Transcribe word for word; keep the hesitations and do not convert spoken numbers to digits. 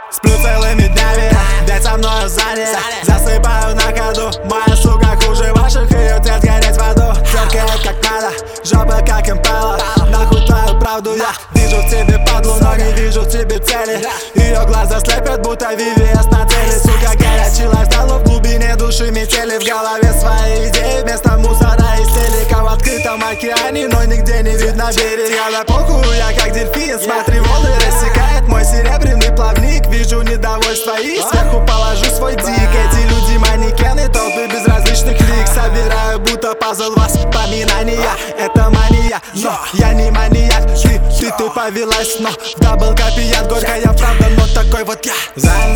Сплю целыми днями, ведь со мною сзади. Засыпаю на ходу, моя сука хуже ваших, ее цвет гореть в аду. Церкает как надо, жопа как импала. Нахуй твою правду я вижу в тебе, падлу, но не вижу в тебе цели. Ее глаза слепят, будто ви ви эс на цели. Сука, горячий лайфстайл, в глубине души метели. В голове свои идеи вместо мусора и стелика. В открытом океане, но нигде не видно берега. Да похуй, я как дельфин, смотри, волны рассекает мой серебряный плавник. Вижу недовольство и сверху положу свой дик. Эти люди манекены, толпы безразличных лик. Собираю будто пазл воспоминания. Это мания, но я не маньяк. Ты, ты, ты повелась, но в даблкапе я горькая правда, но такой вот я.